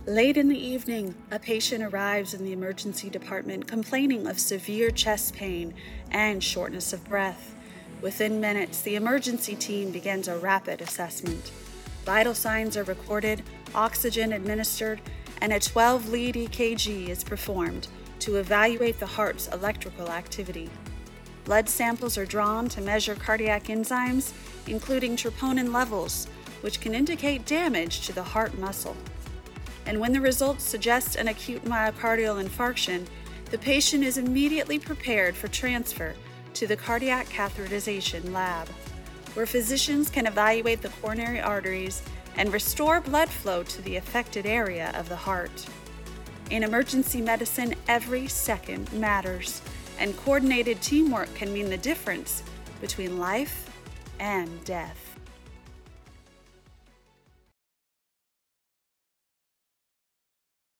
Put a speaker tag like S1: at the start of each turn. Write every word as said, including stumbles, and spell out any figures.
S1: Late in the evening, a patient arrives in the emergency department complaining of severe chest pain and shortness of breath. Within minutes, the emergency team begins a rapid assessment. Vital signs are recorded, oxygen administered, and a twelve lead E K G is performed to evaluate the heart's electrical activity. Blood samples are drawn to measure cardiac enzymes, including troponin levels, which can indicate damage to the heart muscle. And when the results suggest an acute myocardial infarction, the patient is immediately prepared for transfer to the cardiac catheterization lab, where physicians can evaluate the coronary arteries and restore blood flow to the affected area of the heart. In emergency medicine, every second matters, and coordinated teamwork can mean the difference between life and death.